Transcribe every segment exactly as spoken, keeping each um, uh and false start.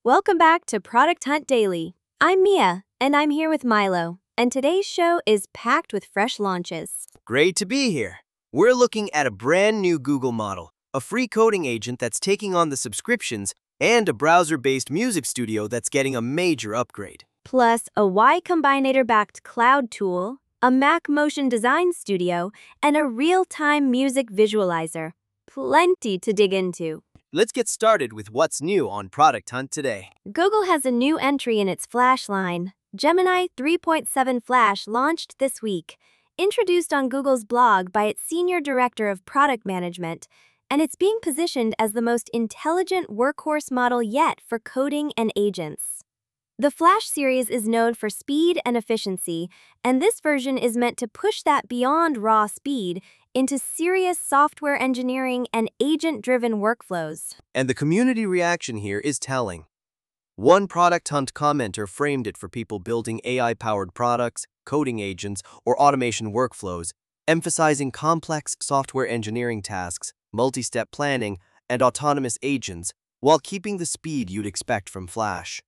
Welcome back to Product Hunt Daily. I'm Mia, and I'm here with Milo, and today's show is packed with fresh launches. Great to be here. We're looking at a brand new Google model, a free coding agent that's taking on the subscriptions, and a browser-based music studio that's getting a major upgrade. Plus, a Y Combinator-backed cloud tool, a Mac motion design studio, and a real-time music visualizer. Plenty to dig into. Let's get started with what's new on Product Hunt today. Google has a new entry in its Flash line. Gemini three point seven Flash launched this week, introduced on Google's blog by its Senior Director of Product Management, and it's being positioned as the most intelligent workhorse model yet for coding and agents. The Flash series is known for speed and efficiency, and this version is meant to push that beyond raw speed into serious software engineering and agent-driven workflows. And the community reaction here is telling. One Product Hunt commenter framed it for people building A I-powered products, coding agents, or automation workflows, emphasizing complex software engineering tasks, multi-step planning, and autonomous agents, while keeping the speed you'd expect from Flash.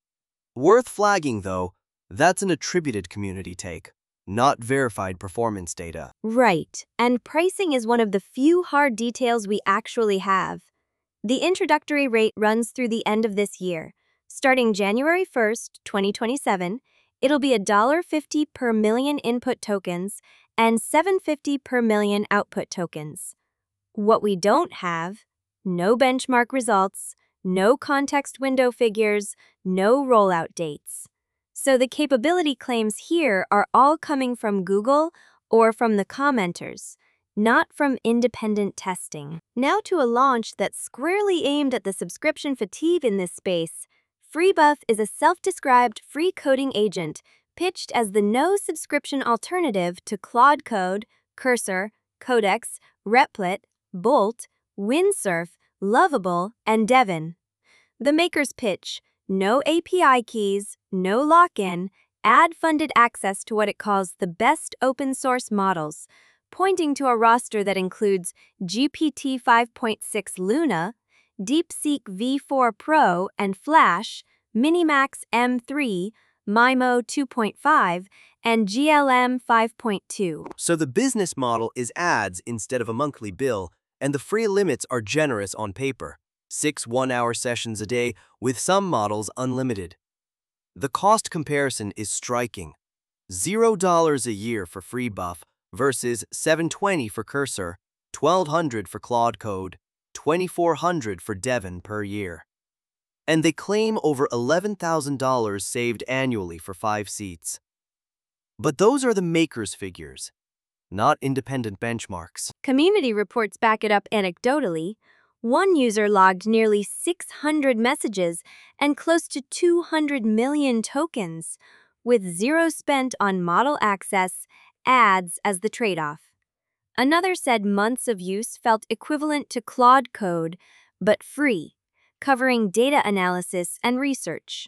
Worth flagging, though, that's an attributed community take, not verified performance data. Right, and pricing is one of the few hard details we actually have. The introductory rate runs through the end of this year. Starting January first, twenty twenty-seven, it'll be one dollar fifty per million input tokens and seven dollars fifty per million output tokens. What we don't have: no benchmark results, no context window figures, no rollout dates. So the capability claims here are all coming from Google or from the commenters, not from independent testing. Now to a launch that's squarely aimed at the subscription fatigue in this space. FreeBuff is a self-described free coding agent pitched as the no-subscription alternative to Claude Code, Cursor, Codex, Replit, Bolt, Windsurf, Lovable, and Devin. The maker's pitch: no A P I keys, no lock-in, ad-funded access to what it calls the best open-source models, pointing to a roster that includes G P T five point six Luna, DeepSeek V four Pro and Flash, Minimax M three, Mimo two point five, and G L M five point two. So the business model is ads instead of a monthly bill, and the free limits are generous on paper. Six one-hour sessions a day, with some models unlimited. The cost comparison is striking. zero dollars a year for FreeBuff versus seven hundred twenty dollars for Cursor, twelve hundred dollars for Claude Code, twenty-four hundred dollars for Devin per year. And they claim over eleven thousand dollars saved annually for five seats. But those are the maker's figures, not independent benchmarks. Community reports back it up anecdotally. One user logged nearly six hundred messages and close to two hundred million tokens, with zero spent on model access, ads as the trade-off. Another said months of use felt equivalent to Claude Code, but free, covering data analysis and research.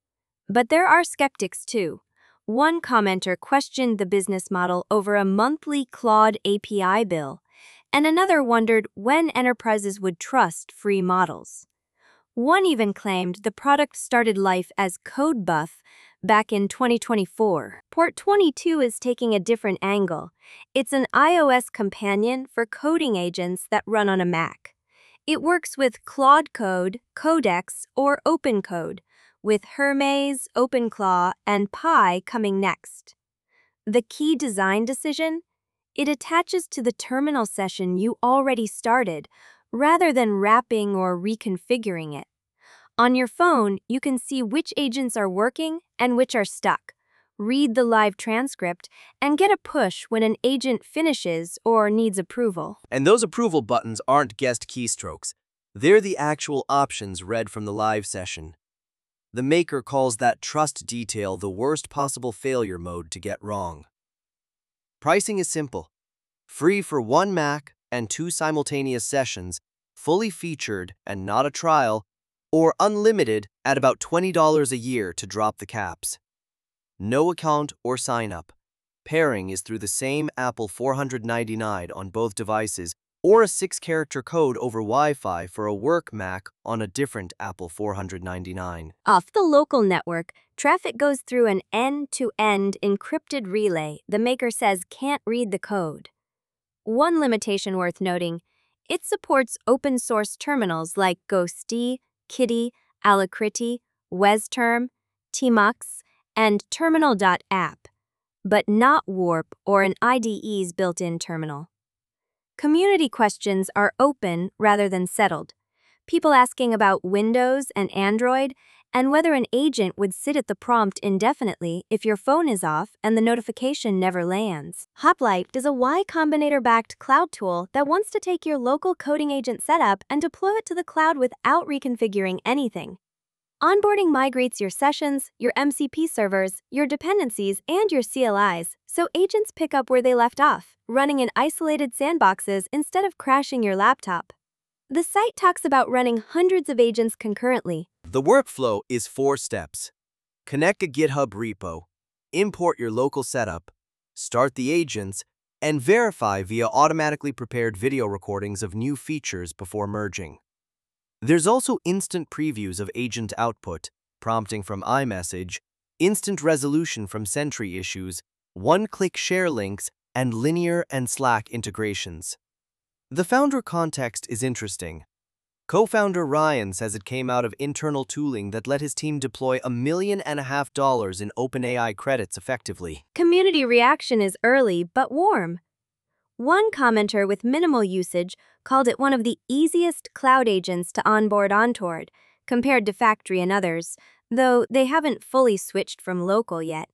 But there are skeptics too. One commenter questioned the business model over a monthly Claude A P I bill, and another wondered when enterprises would trust free models. One even claimed the product started life as CodeBuff back in twenty twenty-four. Port twenty-two is taking a different angle. It's an iOS companion for coding agents that run on a Mac. It works with Claude Code, Codex, or OpenCode, with Hermes, OpenClaw, and Pi coming next. The key design decision? It attaches to the terminal session you already started, rather than wrapping or reconfiguring it. On your phone, you can see which agents are working and which are stuck, read the live transcript, and get a push when an agent finishes or needs approval. And those approval buttons aren't guessed keystrokes. They're the actual options read from the live session. The maker calls that trust detail the worst possible failure mode to get wrong. Pricing is simple. Free for one Mac and two simultaneous sessions, fully featured and not a trial, or unlimited at about twenty dollars a year to drop the caps. No account or sign-up. Pairing is through the same Apple four hundred ninety-nine on both devices or a six-character code over Wi-Fi for a work Mac on a different Apple four ninety-nine. Off the local network, traffic goes through an end-to-end encrypted relay the maker says can't read the code. One limitation worth noting, it supports open-source terminals like Ghosty, Kitty, Alacrity, WesTerm, Tmux, and Terminal dot app, but not Warp or an I D E's built-in terminal. Community questions are open rather than settled. People asking about Windows and Android and whether an agent would sit at the prompt indefinitely if your phone is off and the notification never lands. Hoplite is a Y Combinator-backed cloud tool that wants to take your local coding agent setup and deploy it to the cloud without reconfiguring anything. Onboarding migrates your sessions, your M C P servers, your dependencies, and your C L Is, so agents pick up where they left off, running in isolated sandboxes instead of crashing your laptop. The site talks about running hundreds of agents concurrently. The workflow is four steps. Connect a GitHub repo, import your local setup, start the agents, and verify via automatically prepared video recordings of new features before merging. There's also instant previews of agent output, prompting from iMessage, instant resolution from Sentry issues, one-click share links, and Linear and Slack integrations. The founder context is interesting. Co-founder Ryan says it came out of internal tooling that let his team deploy a million and a half dollars in OpenAI credits effectively. Community reaction is early but warm. One commenter with minimal usage called it one of the easiest cloud agents to onboard on Tord, compared to Factory and others, though they haven't fully switched from local yet.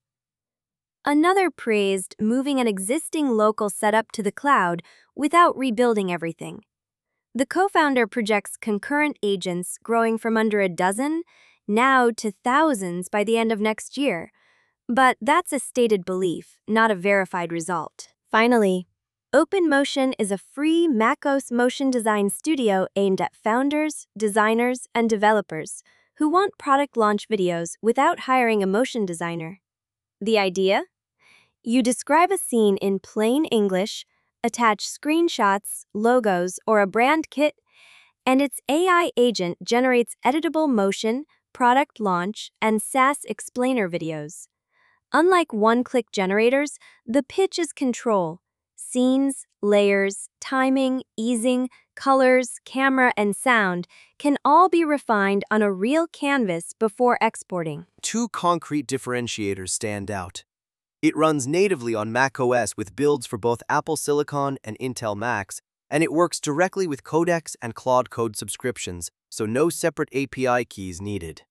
Another praised moving an existing local setup to the cloud without rebuilding everything. The co-founder projects concurrent agents growing from under a dozen now to thousands by the end of next year, but that's a stated belief, not a verified result. Finally, OpenMotion is a free macOS motion design studio aimed at founders, designers, and developers who want product launch videos without hiring a motion designer. The idea? You describe a scene in plain English, attach screenshots, logos, or a brand kit, and its A I agent generates editable motion, product launch, and SaaS explainer videos. Unlike one-click generators, the pitch is control. Scenes, layers, timing, easing, colors, camera, and sound can all be refined on a real canvas before exporting. Two concrete differentiators stand out. It runs natively on macOS with builds for both Apple Silicon and Intel Macs, and it works directly with Codex and Claude Code subscriptions, so no separate A P I keys needed.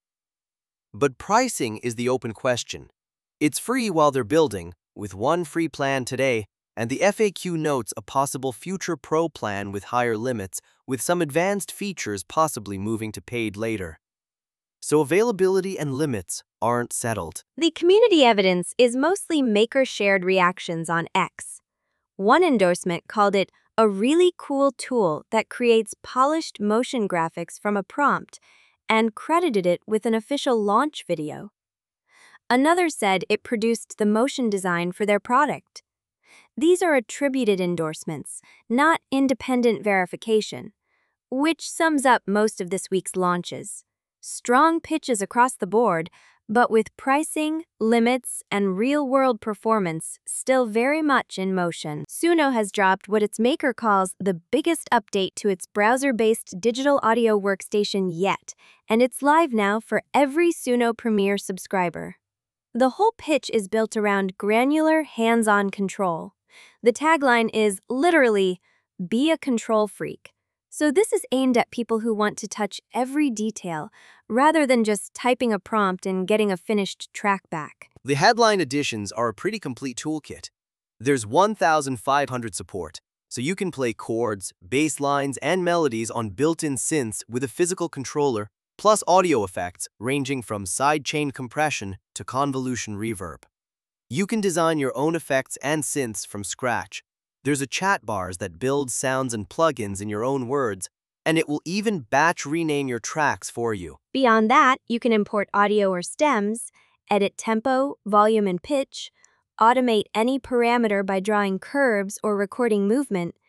But pricing is the open question. It's free while they're building, with one free plan today, and the F A Q notes a possible future Pro plan with higher limits, with some advanced features possibly moving to paid later. So availability and limits aren't settled. The community evidence is mostly maker-shared reactions on X. One endorsement called it a really cool tool that creates polished motion graphics from a prompt and credited it with an official launch video. Another said it produced the motion design for their product. These are attributed endorsements, not independent verification, which sums up most of this week's launches. Strong pitches across the board, but with pricing, limits, and real-world performance still very much in motion. Suno has dropped what its maker calls the biggest update to its browser-based digital audio workstation yet, and it's live now for every Suno Premier subscriber. The whole pitch is built around granular, hands-on control. The tagline is literally, "Be a control freak." So this is aimed at people who want to touch every detail, rather than just typing a prompt and getting a finished track back. The headline editions are a pretty complete toolkit. There's one thousand five hundred support, so you can play chords, bass lines, and melodies on built-in synths with a physical controller, plus audio effects ranging from sidechain compression to convolution reverb. You can design your own effects and synths from scratch. There's a chat bars that builds sounds and plugins in your own words, and it will even batch rename your tracks for you. Beyond that, you can import audio or stems, edit tempo, volume, and pitch, automate any parameter by drawing curves or recording movement,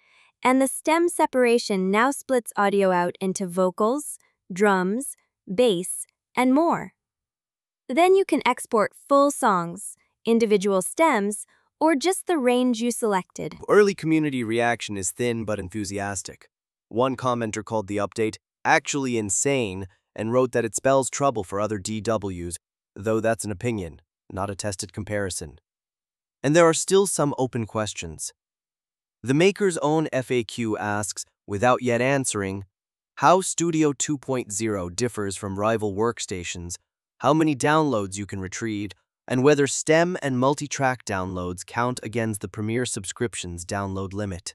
and the stem separation now splits audio out into vocals, drums, bass, and more. Then you can export full songs, individual stems, or just the range you selected. Early community reaction is thin but enthusiastic. One commenter called the update actually insane and wrote that it spells trouble for other D Ws, though that's an opinion, not a tested comparison. And there are still some open questions. The maker's own F A Q asks, without yet answering, how Studio two point oh differs from rival workstations, how many downloads you can retrieve, and whether stem and multi-track downloads count against the Premiere subscription's download limit.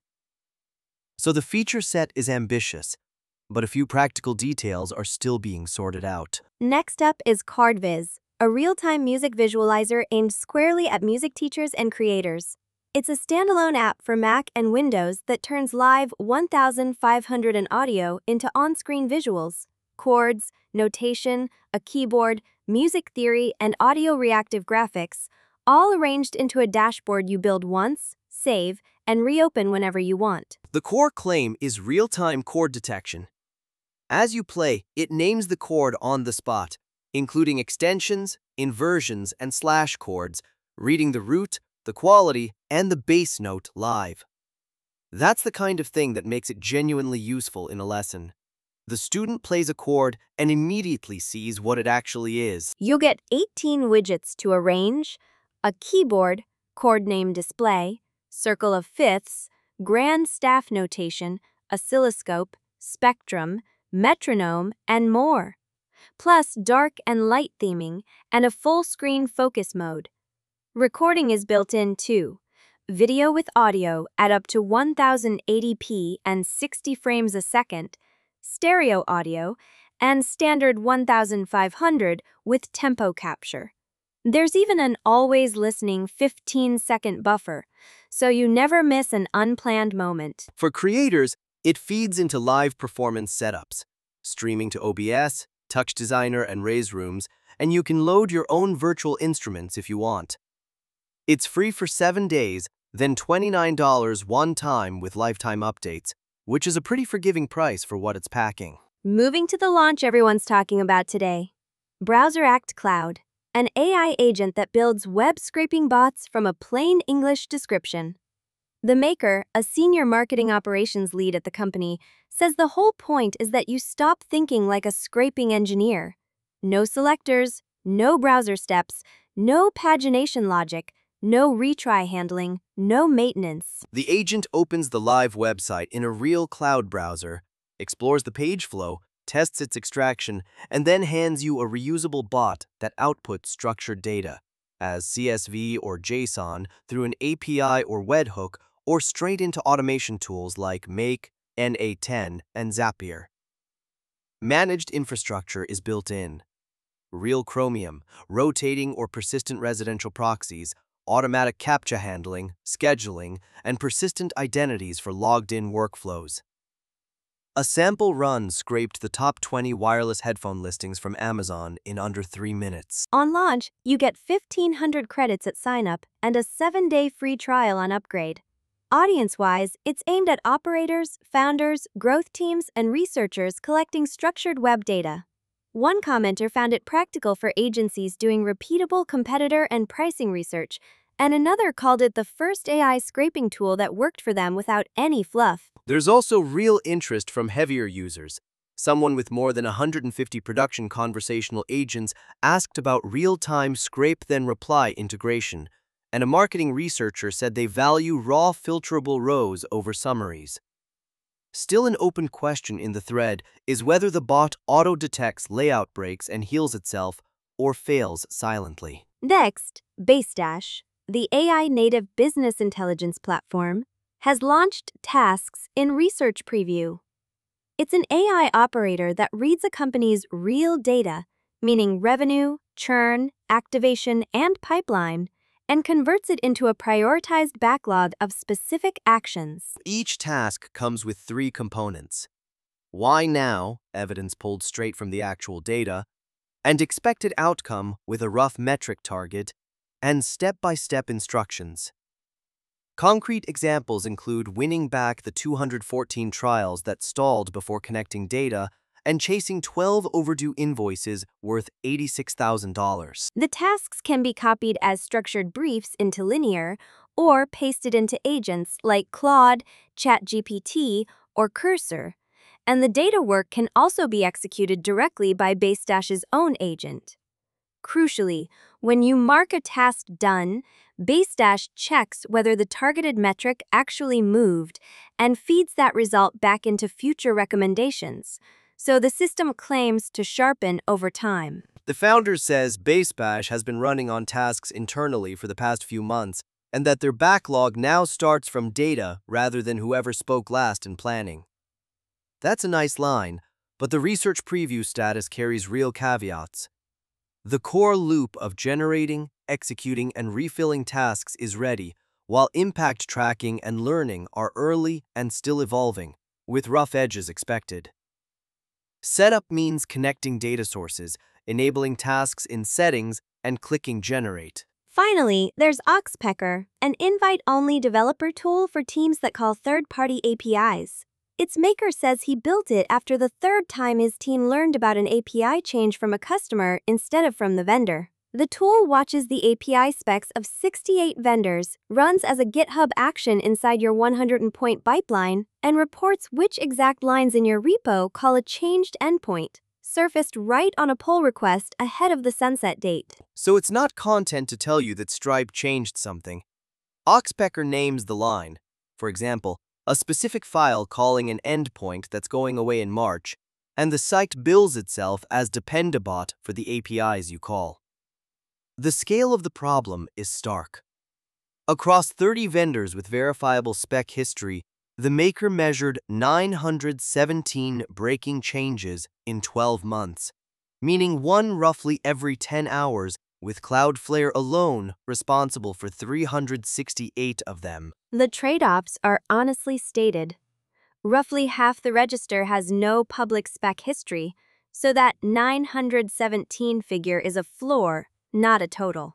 So the feature set is ambitious, but a few practical details are still being sorted out. Next up is CardViz, a real-time music visualizer aimed squarely at music teachers and creators. It's a standalone app for Mac and Windows that turns live one thousand five hundred in audio into on-screen visuals, chords, notation, a keyboard, music theory, and audio-reactive graphics, all arranged into a dashboard you build once, save, and reopen whenever you want. The core claim is real-time chord detection. As you play, it names the chord on the spot, including extensions, inversions, and slash chords, reading the root, the quality, and the bass note live. That's the kind of thing that makes it genuinely useful in a lesson. The student plays a chord and immediately sees what it actually is. You'll get eighteen widgets to arrange, a keyboard, chord name display, circle of fifths, grand staff notation, oscilloscope, spectrum, metronome, and more. Plus dark and light theming and a full-screen focus mode. Recording is built in too. Video with audio at up to ten eighty p and sixty frames a second, stereo audio, and standard fifteen hundred with tempo capture. There's even an always listening fifteen second buffer, so you never miss an unplanned moment. For creators, it feeds into live performance setups, streaming to O B S, Touch Designer, and Raise Rooms, and you can load your own virtual instruments if you want. It's free for seven days, then twenty-nine dollars one time with lifetime updates, which is a pretty forgiving price for what it's packing. Moving to the launch everyone's talking about today. BrowserAct Cloud, an A I agent that builds web scraping bots from a plain English description. The maker, a senior marketing operations lead at the company, says the whole point is that you stop thinking like a scraping engineer. No selectors, no browser steps, no pagination logic, no retry handling, no maintenance. The agent opens the live website in a real cloud browser, explores the page flow, tests its extraction, and then hands you a reusable bot that outputs structured data, as C S V or JSON through an A P I or webhook, or straight into automation tools like Make, N A ten, and Zapier. Managed infrastructure is built in. Real Chromium, rotating or persistent residential proxies, automatic CAPTCHA handling, scheduling, and persistent identities for logged-in workflows. A sample run scraped the top twenty wireless headphone listings from Amazon in under three minutes. On launch, you get fifteen hundred credits at sign-up and a seven-day free trial on upgrade. Audience-wise, it's aimed at operators, founders, growth teams, and researchers collecting structured web data. One commenter found it practical for agencies doing repeatable competitor and pricing research, and another called it the first A I scraping tool that worked for them without any fluff. There's also real interest from heavier users. Someone with more than one hundred fifty production conversational agents asked about real-time scrape-then-reply integration, and a marketing researcher said they value raw filterable rows over summaries. Still an open question in the thread is whether the bot auto-detects layout breaks and heals itself, or fails silently. Next, BaseDash, the A I-native business intelligence platform, has launched tasks in research preview. It's an A I operator that reads a company's real data, meaning revenue, churn, activation, and pipeline, and converts it into a prioritized backlog of specific actions. Each task comes with three components: why now, evidence pulled straight from the actual data, and expected outcome with a rough metric target, and step-by-step instructions. Concrete examples include winning back the two hundred fourteen trials that stalled before connecting data and chasing twelve overdue invoices worth eighty-six thousand dollars. The tasks can be copied as structured briefs into Linear or pasted into agents like Claude, ChatGPT, or Cursor, and the data work can also be executed directly by BaseDash's own agent. Crucially, when you mark a task done, BaseDash checks whether the targeted metric actually moved and feeds that result back into future recommendations, so the system claims to sharpen over time. The founder says BaseBash has been running on tasks internally for the past few months, and that their backlog now starts from data rather than whoever spoke last in planning. That's a nice line, but the research preview status carries real caveats. The core loop of generating, executing, and refilling tasks is ready, while impact tracking and learning are early and still evolving, with rough edges expected. Setup means connecting data sources, enabling tasks in settings, and clicking Generate. Finally, there's Oxpecker, an invite-only developer tool for teams that call third-party A P Is. Its maker says he built it after the third time his team learned about an A P I change from a customer instead of from the vendor. The tool watches the A P I specs of sixty-eight vendors, runs as a GitHub action inside your one hundred point pipeline, and reports which exact lines in your repo call a changed endpoint, surfaced right on a pull request ahead of the sunset date. So it's not content to tell you that Stripe changed something. Oxpecker names the line. For example, a specific file calling an endpoint that's going away in March, and the site bills itself as Dependabot for the A P Is you call. The scale of the problem is stark. Across thirty vendors with verifiable spec history, the maker measured nine hundred seventeen breaking changes in twelve months, meaning one roughly every ten hours, with Cloudflare alone responsible for three hundred sixty-eight of them. The trade-offs are honestly stated. Roughly half the register has no public spec history, so that nine hundred seventeen figure is a floor, not a total.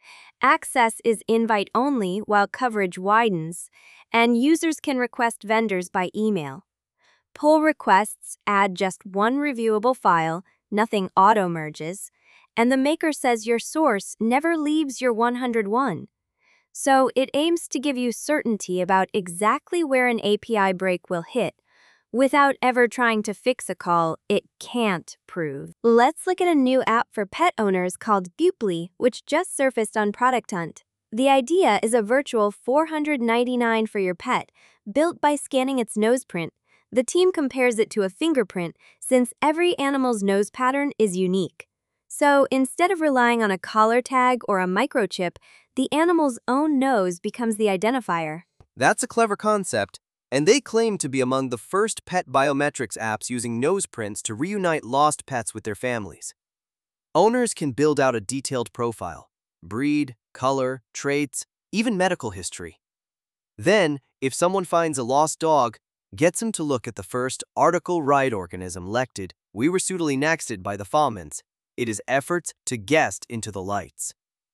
Access is invite-only while coverage widens, and users can request vendors by email. Pull requests add just one reviewable file, nothing auto-merges, and the maker says your source never leaves your one hundred one. So it aims to give you certainty about exactly where an A P I break will hit, without ever trying to fix a call it can't prove. Let's look at a new app for pet owners called Buply, which just surfaced on Product Hunt. The idea is a virtual four hundred ninety-nine dollars for your pet, built by scanning its nose print. The team compares it to a fingerprint, since every animal's nose pattern is unique. So instead of relying on a collar tag or a microchip, the animal's own nose becomes the identifier. That's a clever concept, and they claim to be among the first pet biometrics apps using nose prints to reunite lost pets with their families. Owners can build out a detailed profile, breed, color, traits, even medical history. Then, if someone finds a lost dog, gets them to look at the first article right organism lected, we were suitably nexted by the Fawmans. It is efforts to guest into the lights.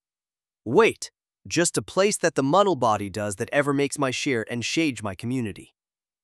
Wait, just a place that the muddle body does that ever makes my share and shade my community.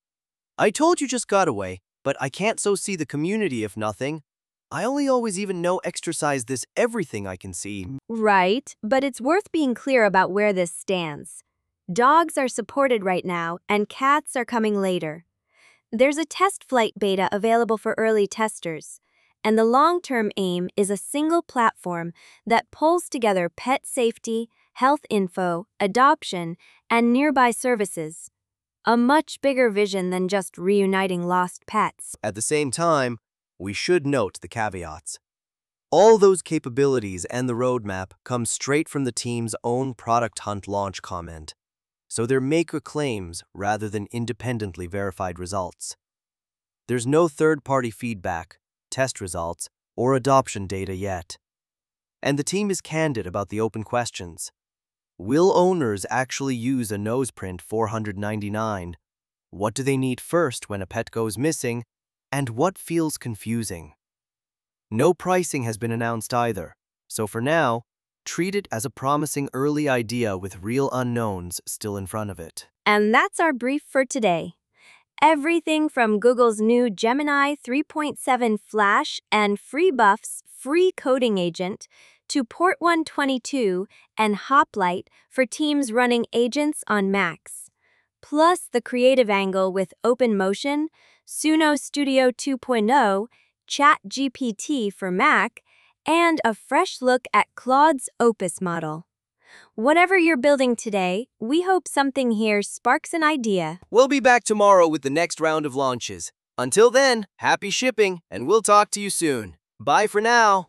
I told you just got away, but I can't so see the community if nothing. I only always even know exercise this everything I can see. Right, but it's worth being clear about where this stands. Dogs are supported right now, and cats are coming later. There's a test flight beta available for early testers, and the long-term aim is a single platform that pulls together pet safety, health info, adoption, and nearby services. A much bigger vision than just reuniting lost pets. At the same time, we should note the caveats. All those capabilities and the roadmap come straight from the team's own Product Hunt launch comment, so they're maker claims rather than independently verified results. There's no third-party feedback, test results, or adoption data yet. And the team is candid about the open questions. Will owners actually use a noseprint four hundred ninety-nine? What do they need first when a pet goes missing? And what feels confusing? No pricing has been announced either, so for now, treat it as a promising early idea with real unknowns still in front of it. And that's our brief for today. Everything from Google's new Gemini three point seven Flash and FreeBuff's free coding agent to Port one twenty-two and Hoplite for teams running agents on Macs. Plus the creative angle with OpenMotion, Suno Studio two point oh, ChatGPT for Mac, and a fresh look at Claude's Opus model. Whatever you're building today, we hope something here sparks an idea. We'll be back tomorrow with the next round of launches. Until then, happy shipping, and we'll talk to you soon. Bye for now.